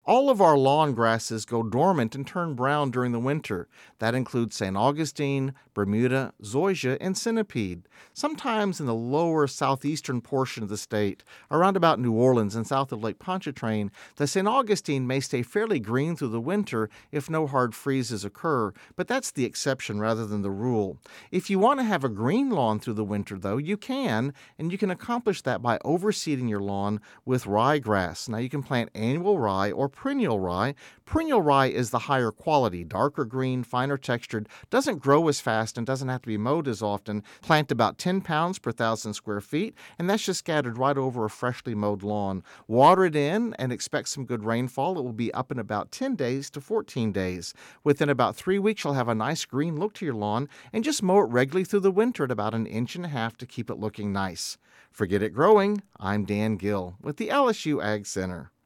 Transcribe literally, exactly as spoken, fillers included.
All of our lawn grasses go dormant and turn brown during the winter. That includes Saint Augustine, Bermuda, zoysia, and centipede. Sometimes in the lower southeastern portion of the state, around about New Orleans and south of Lake Pontchartrain, the Saint Augustine may stay fairly green through the winter if no hard freezes occur, but that's the exception rather than the rule. If you want to have a green lawn through the winter, though, you can, and you can accomplish that by overseeding your lawn with ryegrass. Now, you can plant annual rye or perennial rye. Perennial rye is the higher quality, darker green, finer textured, doesn't grow as fast and doesn't have to be mowed as often. Plant about ten pounds per thousand square feet, and that's just scattered right over a freshly mowed lawn. Water it in and expect some good rainfall. It will be up in about ten days to fourteen days. Within about three weeks, you'll have a nice green look to your lawn, and just mow it regularly through the winter at about an inch and a half to keep it looking nice. Forget it growing. I'm Dan Gill with the L S U Ag Center.